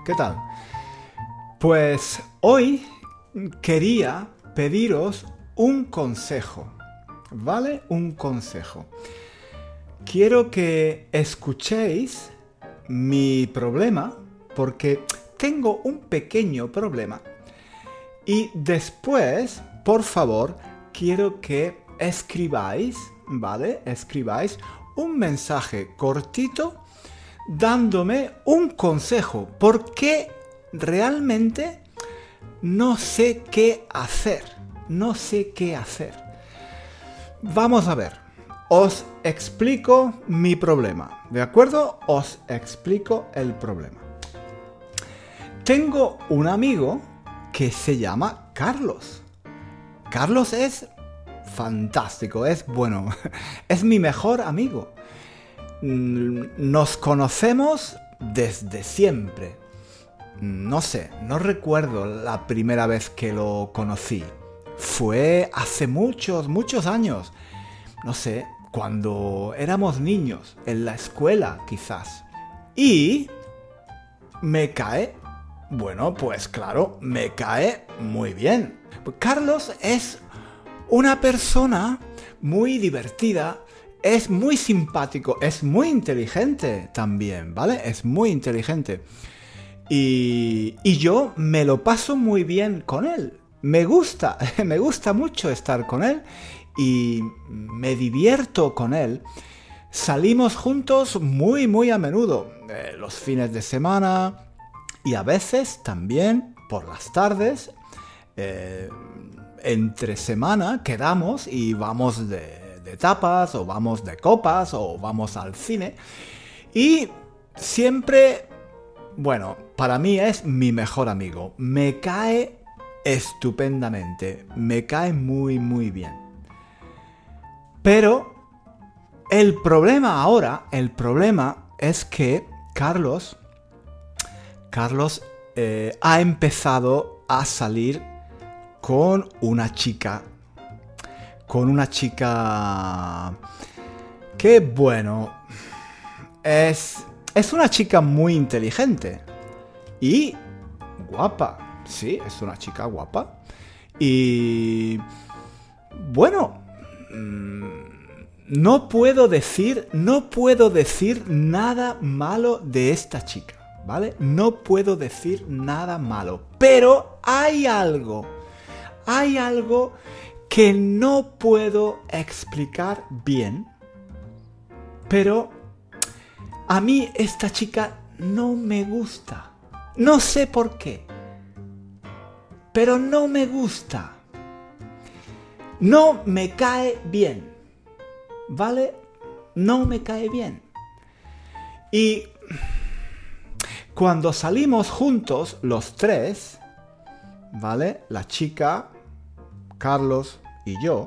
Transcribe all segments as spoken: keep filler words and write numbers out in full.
¿Qué tal? Pues hoy quería pediros un consejo, ¿vale? Un consejo. Quiero que escuchéis mi problema, porque tengo un pequeño problema. Y después, por favor, quiero que escribáis, ¿vale? Escribáis un mensaje cortito dándome un consejo, porque realmente no sé qué hacer. No sé qué hacer. Vamos a ver. Os explico mi problema, ¿de acuerdo? Os explico el problema. Tengo un amigo que se llama Carlos. Carlos es fantástico, es bueno, es mi mejor amigo. Nos conocemos desde siempre. No sé, no recuerdo la primera vez que lo conocí. Fue hace muchos, muchos años. No sé, cuando éramos niños, en la escuela quizás. Y me cae, bueno, pues claro, me cae muy bien. Carlos es una persona muy divertida, es muy simpático, es muy inteligente también, ¿vale? Es muy inteligente. Y, y yo me lo paso muy bien con él. Me gusta, me gusta mucho estar con él y me divierto con él. Salimos juntos muy, muy a menudo, eh, los fines de semana y a veces también por las tardes. Eh, entre semana quedamos y vamos de, de tapas o vamos de copas o vamos al cine. Y siempre, bueno, para mí es mi mejor amigo. Me cae estupendamente, me cae muy muy bien. Pero el problema ahora, el problema es que Carlos, Carlos eh, ha empezado a salir con una chica, con una chica que, bueno, es, es una chica muy inteligente y guapa, sí, es una chica guapa y, bueno, no puedo decir, no puedo decir nada malo de esta chica, ¿vale? No puedo decir nada malo, pero hay algo. Hay algo que no puedo explicar bien, pero a mí esta chica no me gusta. No sé por qué, pero no me gusta. No me cae bien, ¿vale? No me cae bien. Y cuando salimos juntos, los tres, ¿vale? La chica, Carlos y yo.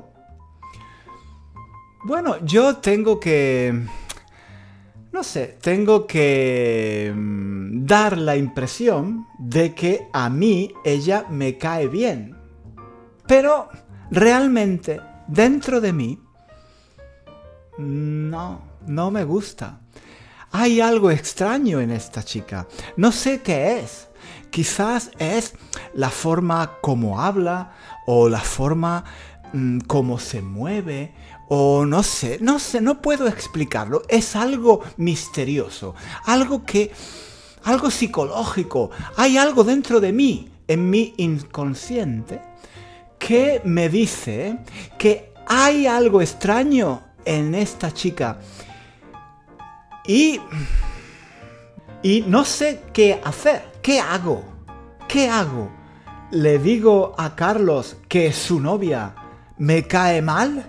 Bueno, yo tengo que... No sé, tengo que mm, dar la impresión de que a mí ella me cae bien. Pero realmente, dentro de mí, no, no me gusta. Hay algo extraño en esta chica. No sé qué es. Quizás es la forma como habla o la forma mmm, como se mueve o no sé, no sé, no puedo explicarlo. Es algo misterioso, algo que, algo psicológico. Hay algo dentro de mí, en mi inconsciente, que me dice que hay algo extraño en esta chica y, y no sé qué hacer. ¿Qué hago? ¿Qué hago? ¿Le digo a Carlos que su novia me cae mal?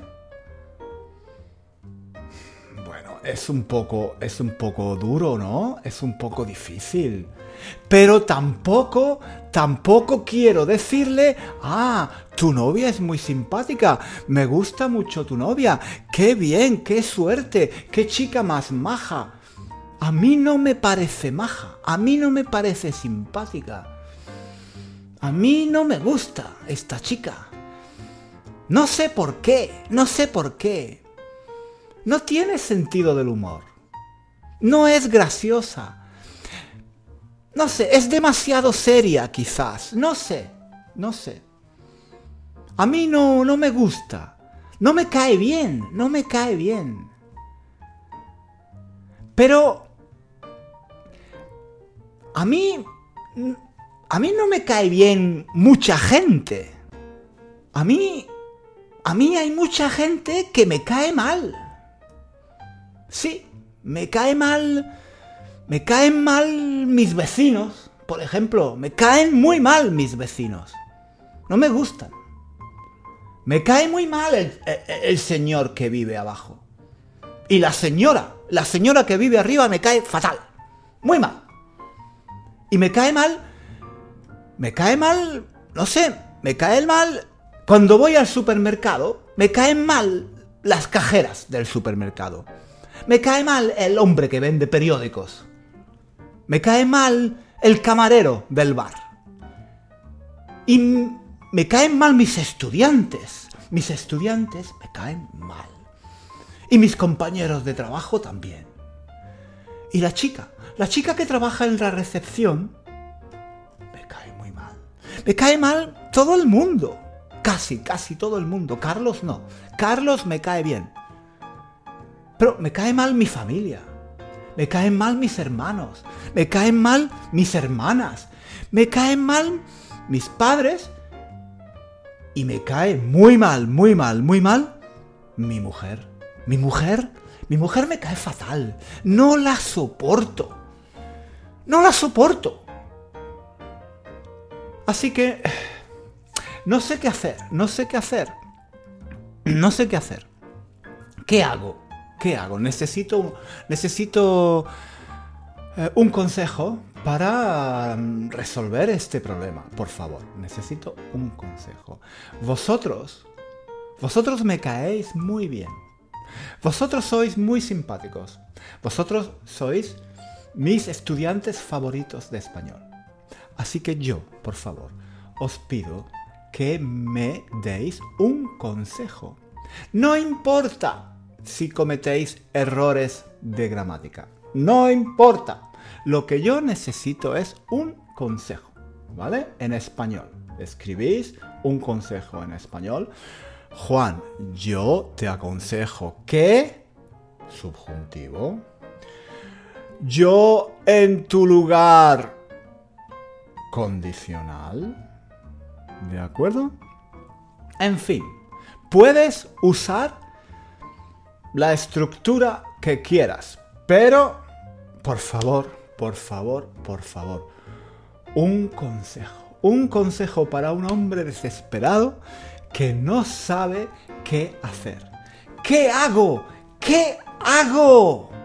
Bueno, es un poco, es un poco duro, ¿no? Es un poco difícil. Pero tampoco, tampoco quiero decirle, ah, tu novia es muy simpática, me gusta mucho tu novia, qué bien, qué suerte, qué chica más maja. A mí no me parece maja, a mí no me parece simpática. A mí no me gusta esta chica. No sé por qué, no sé por qué. No tiene sentido del humor. No es graciosa. no sé, es demasiado seria quizás, no sé, no sé. A mí no, no me gusta, no me cae bien, no me cae bien. Pero a mí, a mí no me cae bien mucha gente. A mí, a mí hay mucha gente que me cae mal. Sí, me cae mal, me caen mal mis vecinos, por ejemplo, me caen muy mal mis vecinos. No me gustan. Me cae muy mal el, el, el señor que vive abajo. Y la señora, la señora que vive arriba me cae fatal. Muy mal. Y me cae mal, me cae mal, no sé, me cae mal cuando voy al supermercado, me caen mal las cajeras del supermercado. Me cae mal el hombre que vende periódicos. Me cae mal el camarero del bar. Y me caen mal mis estudiantes. Mis estudiantes me caen mal. Y mis compañeros de trabajo también. Y la chica, la chica que trabaja en la recepción, me cae muy mal. Me cae mal todo el mundo. Casi, casi todo el mundo. Carlos no. Carlos me cae bien. Pero me cae mal mi familia. Me caen mal mis hermanos. Me caen mal mis hermanas. Me caen mal mis padres. Y me cae muy mal, muy mal, muy mal mi mujer. Mi mujer, mi mujer me cae fatal. No la soporto. No la soporto. Así que no sé qué hacer, no sé qué hacer. No sé qué hacer. ¿Qué hago? ¿Qué hago? Necesito, necesito eh, un consejo para um, resolver este problema. Por favor, necesito un consejo. Vosotros, vosotros me caéis muy bien. Vosotros sois muy simpáticos. Vosotros sois mis estudiantes favoritos de español. Así que yo, por favor, os pido que me deis un consejo. No importa si cometéis errores de gramática. No importa. Lo que yo necesito es un consejo, ¿vale? En español. Escribís un consejo en español. Juan, yo te aconsejo que... Subjuntivo. Yo en tu lugar... Condicional. ¿De acuerdo? En fin, puedes usar la estructura que quieras, pero, por favor, por favor, por favor, un consejo. Un consejo para un hombre desesperado que no sabe qué hacer. ¿Qué hago? ¿Qué hago?